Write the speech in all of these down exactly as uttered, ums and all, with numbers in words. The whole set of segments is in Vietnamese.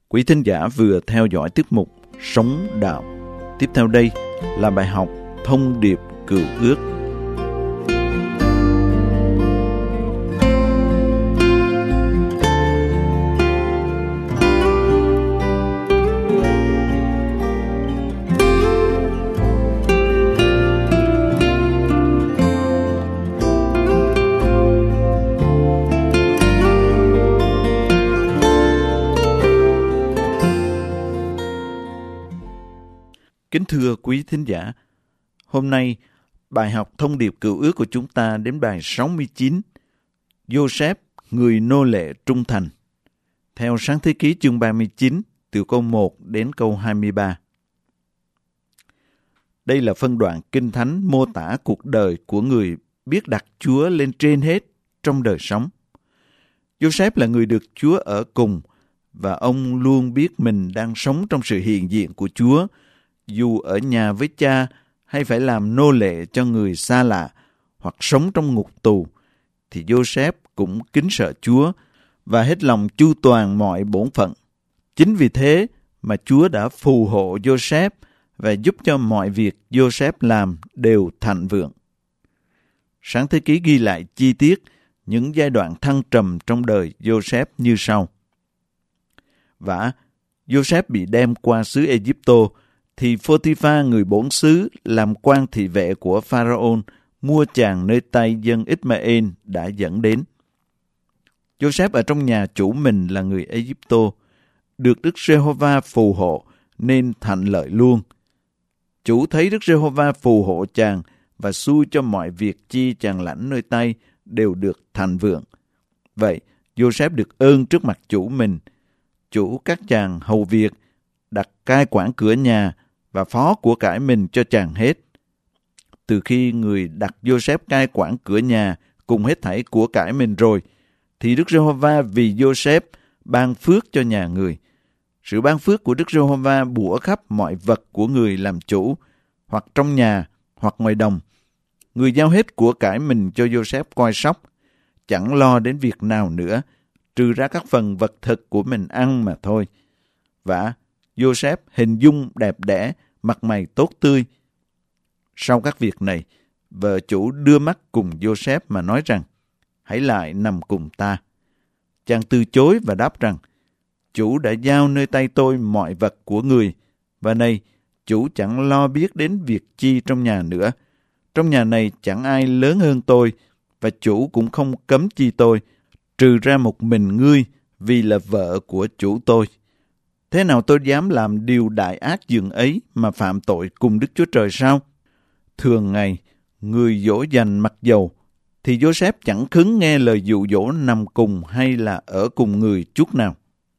Quý thính giả vừa theo dõi tiết mục Sống Đạo. Tiếp theo đây là bài học Thông điệp Cựu Ước. Kính thưa quý thính giả, hôm nay bài học Thông điệp Cựu Ước của chúng ta đến bài sáu mươi chín, Giô-sép, người nô lệ trung thành, theo Sáng Thế Ký chương ba mươi chín, từ câu một đến câu hai mươi ba. Đây là phân đoạn Kinh Thánh mô tả cuộc đời của người biết đặt Chúa lên trên hết trong đời sống. Giô-sép là người được Chúa ở cùng, và ông luôn biết mình đang sống trong sự hiện diện của Chúa, dù ở nhà với cha hay phải làm nô lệ cho người xa lạ hoặc sống trong ngục tù, thì Giô-sép cũng kính sợ Chúa và hết lòng chu toàn mọi bổn phận. Chính vì thế mà Chúa đã phù hộ Giô-sép và giúp cho mọi việc Giô-sép làm đều thịnh vượng. Sáng Thế Ký ghi lại chi tiết những giai đoạn thăng trầm trong đời Giô-sép như sau. Và Giô-sép bị đem qua xứ Ê-díp-tô, thì Phô-ti-pha người bổn xứ làm quan thị vệ của Pharaon mua chàng nơi tay dân Ít-ma-ên đã dẫn đến. Giô-sép ở trong nhà chủ mình là người Ê-díp-tô, được Đức Giê-hô-va phù hộ nên thạnh lợi luôn. Chủ thấy Đức Giê-hô-va phù hộ chàng và xui cho mọi việc chi chàng lãnh nơi tay đều được thịnh vượng. Vậy, Giô-sép được ơn trước mặt chủ mình. Chủ các chàng hầu việc, đặt cai quản cửa nhà và phó của cải mình cho chàng hết. Từ khi người đặt Giô-sép cai quản cửa nhà cùng hết thảy của cải mình rồi, thì Đức Giê-hô-va vì Giô-sép ban phước cho nhà người. Sự ban phước của Đức Giê-hô-va bủa khắp mọi vật của người làm chủ, hoặc trong nhà, hoặc ngoài đồng. Người giao hết của cải mình cho Giô-sép coi sóc, chẳng lo đến việc nào nữa, trừ ra các phần vật thực của mình ăn mà thôi. Và Giô-sép hình dung đẹp đẽ, mặt mày tốt tươi. Sau các việc này, vợ chủ đưa mắt cùng Giô-sép mà nói rằng, hãy lại nằm cùng ta. Chàng từ chối và đáp rằng, chủ đã giao nơi tay tôi mọi vật của người, và này, chủ chẳng lo biết đến việc chi trong nhà nữa. Trong nhà này chẳng ai lớn hơn tôi, và chủ cũng không cấm chi tôi, trừ ra một mình ngươi, vì là vợ của chủ tôi. Thế nào tôi dám làm điều đại ác dường ấy mà phạm tội cùng Đức Chúa Trời sao? Thường ngày, người dỗ dành mặc dầu, thì Giô-sép chẳng khứng nghe lời dụ dỗ nằm cùng hay là ở cùng người chút nào.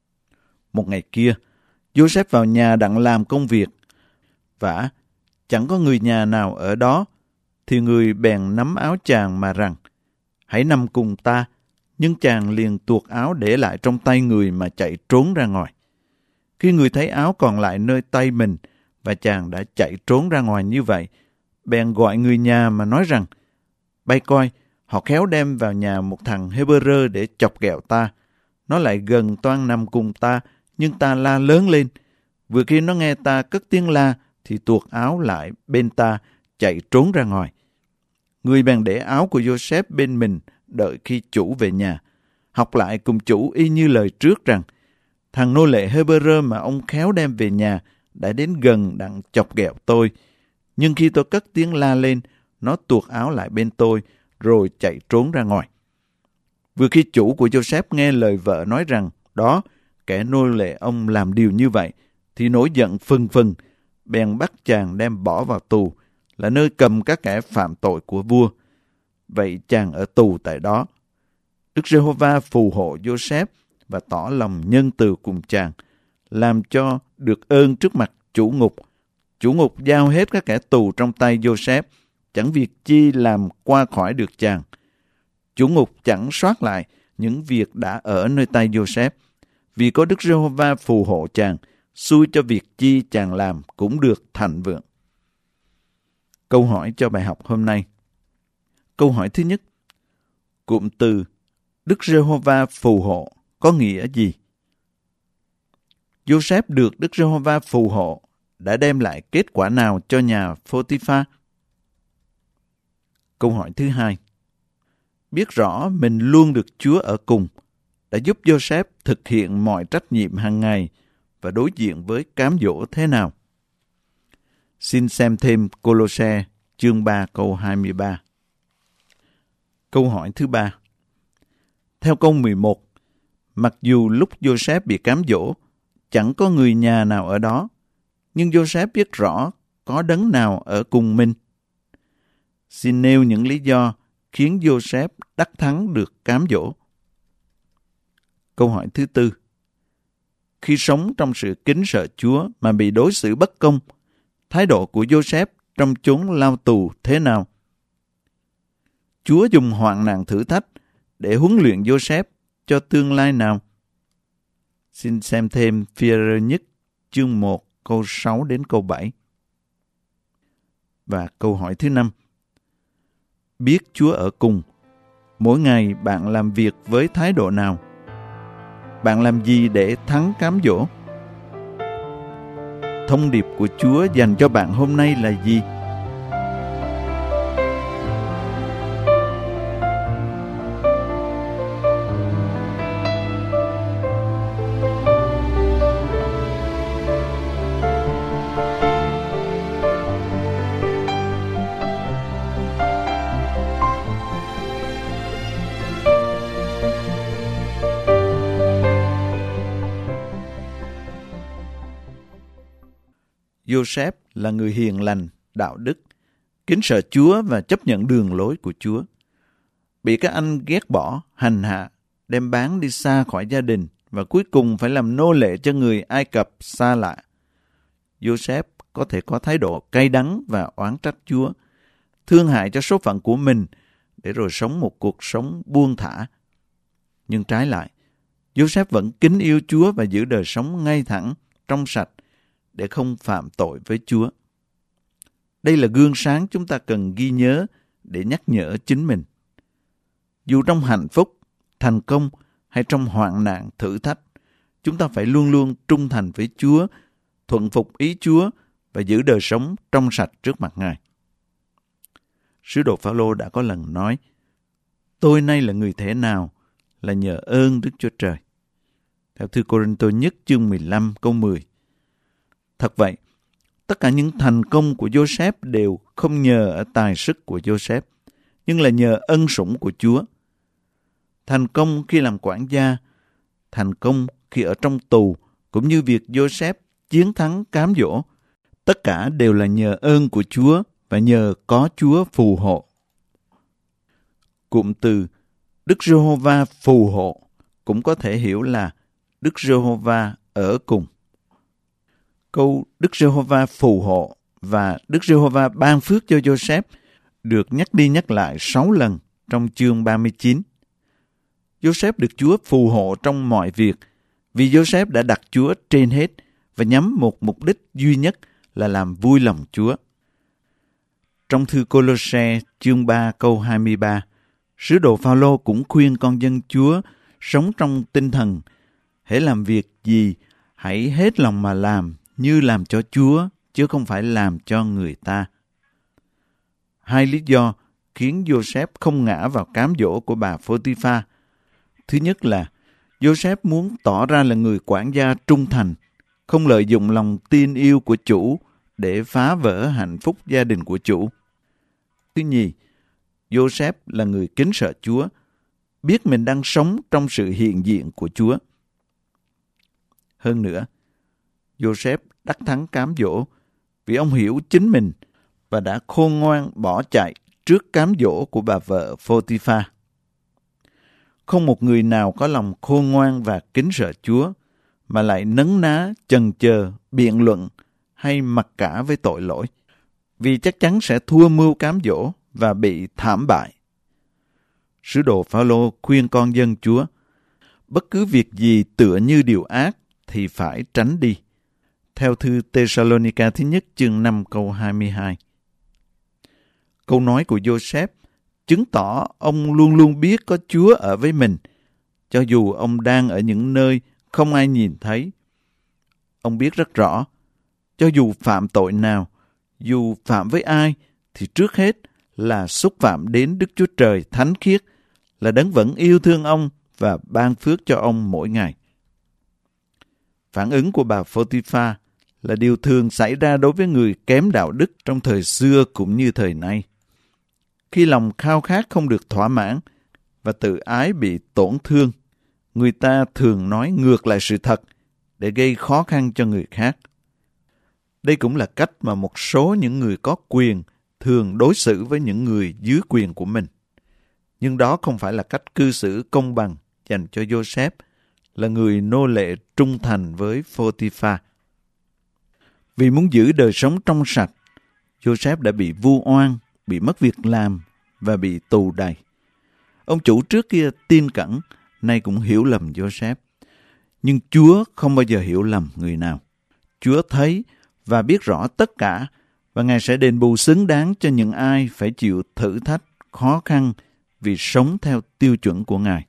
Một ngày kia, Giô-sép vào nhà đặng làm công việc. Vả, chẳng có người nhà nào ở đó, thì người bèn nắm áo chàng mà rằng, hãy nằm cùng ta. Nhưng chàng liền tuột áo để lại trong tay người mà chạy trốn ra ngoài. Khi người thấy áo còn lại nơi tay mình, và chàng đã chạy trốn ra ngoài như vậy, bèn gọi người nhà mà nói rằng, bay coi, họ khéo đem vào nhà một thằng Hê-bơ-rơ để chọc ghẹo ta. Nó lại gần toan nằm cùng ta, nhưng ta la lớn lên. Vừa khi nó nghe ta cất tiếng la, thì tuột áo lại bên ta, chạy trốn ra ngoài. Người bèn để áo của Giô-sép bên mình, đợi khi chủ về nhà. Học lại cùng chủ y như lời trước rằng, thằng nô lệ Hê-bơ-rơ mà ông khéo đem về nhà đã đến gần đặng chọc ghẹo tôi. Nhưng khi tôi cất tiếng la lên, nó tuột áo lại bên tôi, rồi chạy trốn ra ngoài. Vừa khi chủ của Giô-sép nghe lời vợ nói rằng, đó, kẻ nô lệ ông làm điều như vậy, thì nổi giận phừng phừng, bèn bắt chàng đem bỏ vào tù, là nơi cầm các kẻ phạm tội của vua. Vậy chàng ở tù tại đó. Đức Giê-hô-va phù hộ Giô-sép và tỏ lòng nhân từ cùng chàng, làm cho được ơn trước mặt chủ ngục. Chủ ngục giao hết các kẻ tù trong tay Giô-sép, chẳng việc chi làm qua khỏi được chàng. Chủ ngục chẳng soát lại những việc đã ở nơi tay Giô-sép, vì có Đức Giê-hô-va phù hộ chàng, xui cho việc chi chàng làm cũng được thịnh vượng. Câu hỏi cho bài học hôm nay. Câu hỏi thứ nhất, cụm từ Đức Giê-hô-va phù hộ có nghĩa gì? Joseph được Đức Giê-hô-va phù hộ đã đem lại kết quả nào cho nhà Pô-ti-pha? Câu hỏi thứ hai. Biết rõ mình luôn được Chúa ở cùng đã giúp Joseph thực hiện mọi trách nhiệm hàng ngày và đối diện với cám dỗ thế nào? Xin xem thêm Cô-lô-se chương ba câu hai mươi ba. Câu hỏi thứ ba. Theo câu mười một, mặc dù lúc Joseph bị cám dỗ, chẳng có người nhà nào ở đó, nhưng Joseph biết rõ có đấng nào ở cùng mình. Xin nêu những lý do khiến Joseph đắc thắng được cám dỗ. Câu hỏi thứ tư. Khi sống trong sự kính sợ Chúa mà bị đối xử bất công, thái độ của Joseph trong chốn lao tù thế nào? Chúa dùng hoạn nạn thử thách để huấn luyện Joseph cho tương lai nào? Xin xem thêm Phi-e-rơ nhất chương một câu sáu đến câu bảy. Và câu hỏi thứ năm. Biết Chúa ở cùng, mỗi ngày bạn làm việc với thái độ nào? Bạn làm gì để thắng cám dỗ? Thông điệp của Chúa dành cho bạn hôm nay là gì? Joseph là người hiền lành, đạo đức, kính sợ Chúa và chấp nhận đường lối của Chúa. Bị các anh ghét bỏ, hành hạ, đem bán đi xa khỏi gia đình và cuối cùng phải làm nô lệ cho người Ai Cập xa lạ. Joseph có thể có thái độ cay đắng và oán trách Chúa, thương hại cho số phận của mình để rồi sống một cuộc sống buông thả. Nhưng trái lại, Joseph vẫn kính yêu Chúa và giữ đời sống ngay thẳng, trong sạch, để không phạm tội với Chúa. Đây là gương sáng chúng ta cần ghi nhớ để nhắc nhở chính mình. Dù trong hạnh phúc, thành công hay trong hoạn nạn, thử thách, chúng ta phải luôn luôn trung thành với Chúa, thuận phục ý Chúa và giữ đời sống trong sạch trước mặt Ngài. Sứ đồ Phao-lô đã có lần nói, tôi nay là người thế nào là nhờ ơn Đức Chúa Trời. Theo thư Cô-rinh-tô nhất chương mười lăm câu mười. Thật vậy, tất cả những thành công của Joseph đều không nhờ ở tài sức của Joseph, nhưng là nhờ ân sủng của Chúa. Thành công khi làm quản gia, thành công khi ở trong tù, cũng như việc Joseph chiến thắng cám dỗ, tất cả đều là nhờ ơn của Chúa và nhờ có Chúa phù hộ. Cụm từ Đức Giê-hô-va phù hộ cũng có thể hiểu là Đức Giê-hô-va ở cùng. Câu Đức Giê-hô-va phù hộ và Đức Giê-hô-va ban phước cho Joseph được nhắc đi nhắc lại sáu lần trong chương ba mươi chín. Joseph được Chúa phù hộ trong mọi việc vì Joseph đã đặt Chúa trên hết và nhắm một mục đích duy nhất là làm vui lòng Chúa. Trong thư Cô-lô-se chương ba câu hai mươi ba, sứ đồ Phao-lô cũng khuyên con dân Chúa sống trong tinh thần hễ làm việc gì hãy hết lòng mà làm như làm cho Chúa chứ không phải làm cho người ta. Hai lý do khiến Joseph không ngã vào cám dỗ của bà Pô-ti-pha. Thứ nhất là Joseph muốn tỏ ra là người quản gia trung thành, không lợi dụng lòng tin yêu của chủ để phá vỡ hạnh phúc gia đình của chủ. Thứ nhì, Joseph là người kính sợ Chúa, biết mình đang sống trong sự hiện diện của Chúa. Hơn nữa, Joseph đắc thắng cám dỗ vì ông hiểu chính mình và đã khôn ngoan bỏ chạy trước cám dỗ của bà vợ Pô-ti-pha. Không một người nào có lòng khôn ngoan và kính sợ Chúa mà lại nấn ná, chần chờ, biện luận hay mặc cả với tội lỗi, vì chắc chắn sẽ thua mưu cám dỗ và bị thảm bại. Sứ đồ Phao-lô khuyên con dân Chúa, bất cứ việc gì tựa như điều ác thì phải tránh đi. Theo thư Tê-sa-lô-ni-ca thứ nhất chương năm câu hai mươi hai. Câu nói của Joseph chứng tỏ ông luôn luôn biết có Chúa ở với mình, cho dù ông đang ở những nơi không ai nhìn thấy. Ông biết rất rõ, cho dù phạm tội nào, dù phạm với ai, thì trước hết là xúc phạm đến Đức Chúa Trời thánh khiết, là Đấng vẫn yêu thương ông và ban phước cho ông mỗi ngày. Phản ứng của bà Photiphar là điều thường xảy ra đối với người kém đạo đức trong thời xưa cũng như thời nay. Khi lòng khao khát không được thỏa mãn và tự ái bị tổn thương, người ta thường nói ngược lại sự thật để gây khó khăn cho người khác. Đây cũng là cách mà một số những người có quyền thường đối xử với những người dưới quyền của mình. Nhưng đó không phải là cách cư xử công bằng dành cho Joseph, là người nô lệ trung thành với Photiphar. Vì muốn giữ đời sống trong sạch, Joseph đã bị vu oan, bị mất việc làm và bị tù đày. Ông chủ trước kia tin cẩn, nay cũng hiểu lầm Joseph. Nhưng Chúa không bao giờ hiểu lầm người nào. Chúa thấy và biết rõ tất cả, và Ngài sẽ đền bù xứng đáng cho những ai phải chịu thử thách, khó khăn vì sống theo tiêu chuẩn của Ngài.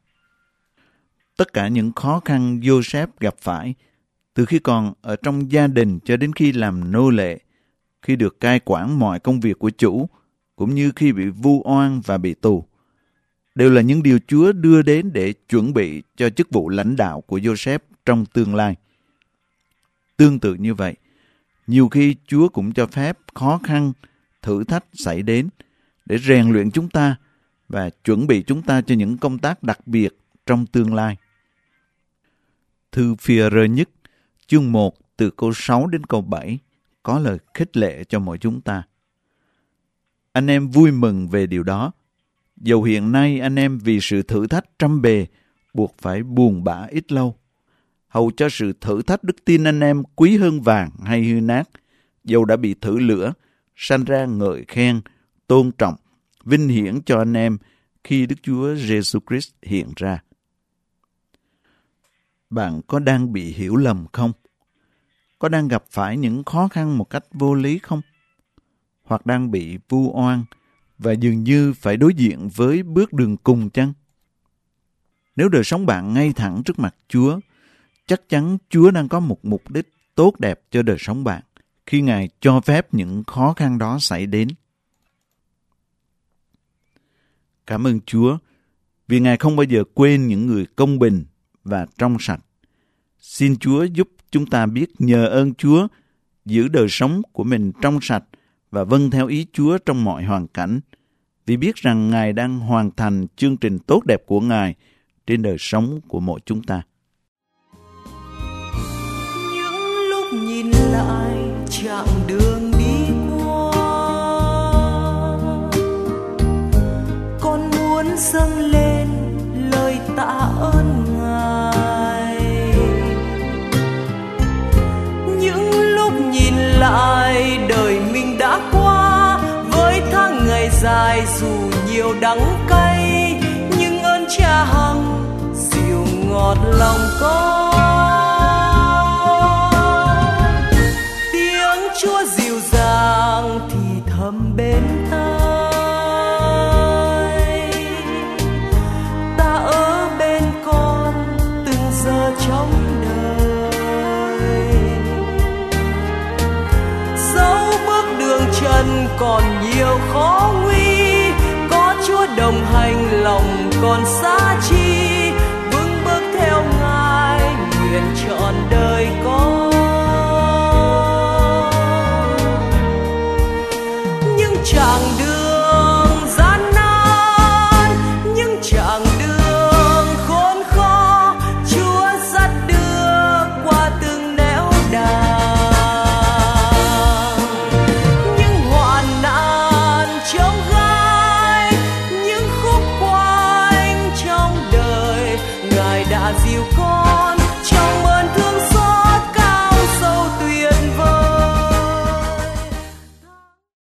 Tất cả những khó khăn Joseph gặp phải, từ khi còn ở trong gia đình cho đến khi làm nô lệ, khi được cai quản mọi công việc của chủ, cũng như khi bị vu oan và bị tù, đều là những điều Chúa đưa đến để chuẩn bị cho chức vụ lãnh đạo của Joseph trong tương lai. Tương tự như vậy, nhiều khi Chúa cũng cho phép khó khăn, thử thách xảy đến để rèn luyện chúng ta và chuẩn bị chúng ta cho những công tác đặc biệt trong tương lai. Thư Phi-e-rơ nhất, chương một, từ câu sáu đến câu bảy, có lời khích lệ cho mọi chúng ta. Anh em vui mừng về điều đó. Dầu hiện nay anh em vì sự thử thách trăm bề, buộc phải buồn bã ít lâu. Hầu cho sự thử thách đức tin anh em quý hơn vàng hay hư nát, dầu đã bị thử lửa, sanh ra ngợi khen, tôn trọng, vinh hiển cho anh em khi Đức Chúa Giêsu Christ hiện ra. Bạn có đang bị hiểu lầm không? Có đang gặp phải những khó khăn một cách vô lý không? Hoặc đang bị vu oan và dường như phải đối diện với bước đường cùng chăng? Nếu đời sống bạn ngay thẳng trước mặt Chúa, chắc chắn Chúa đang có một mục đích tốt đẹp cho đời sống bạn khi Ngài cho phép những khó khăn đó xảy đến. Cảm ơn Chúa vì Ngài không bao giờ quên những người công bình và trong sạch. Xin Chúa giúp chúng ta biết nhờ ơn Chúa, giữ đời sống của mình trong sạch và vâng theo ý Chúa trong mọi hoàn cảnh, vì biết rằng Ngài đang hoàn thành chương trình tốt đẹp của Ngài trên đời sống của mỗi chúng ta. Những lúc nhìn lại chặng đường đi qua, con muốn dâng lên lời tạ ơn Ngài. Những lúc nhìn lại đời mình đã qua, với tháng ngày dài dù nhiều đắng cay, nhưng ơn Cha hằng dịu ngọt lòng con. Tiếng Chúa dịu dàng thì thầm bên tai, ta ở bên con từng giờ trong đời. Dẫu bước đường trần còn nhiều khó nguy, có Chúa đồng hành lòng còn xa chi, vững bước theo Ngài nguyện trọn đời con. Những chặng đường gian nan, những chặng đường khốn khó, Chúa dắt đưa qua từng nẻo đàng. Những hoạn nạn chông gai, những khúc quanh trong đời, Ngài đã dìu con